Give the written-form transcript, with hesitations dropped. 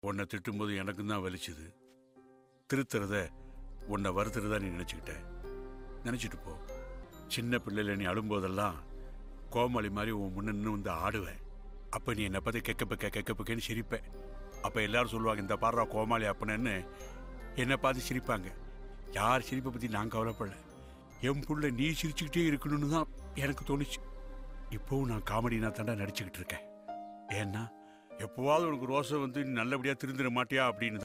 உன்னை திட்டும்போது எனக்கும் தான் வலிச்சுது. திருத்துறத உன்னை வருத்துறதா நீ நினச்சிக்கிட்ட. நினச்சிட்டு போ. சின்ன பிள்ளைல நீ அழும்போதெல்லாம் கோமாளி மாதிரி உன் முன்ன நின்று வந்து ஆடுவேன். அப்போ நீ என்னை பற்றி கெக்கப்பக்கேன்னு சிரிப்பேன். அப்போ எல்லாரும் சொல்லுவாங்க, இந்த பாடுறா கோமாளி அப்பனன்னு என்னை பார்த்து சிரிப்பாங்க. யார் சிரிப்பை பற்றி நான் கவலைப்படல. என் புள்ள நீ சிரிச்சுக்கிட்டே இருக்கணும்னு தான் எனக்கு தோணுச்சு. இப்போவும் நான் காமெடினா தாண்டா நடிச்சுக்கிட்டு இருக்கேன். ஏன்னா எப்போவாவது உனக்கு ரோசை வந்து நல்லபடியாக திருந்திட மாட்டியா அப்படின்னு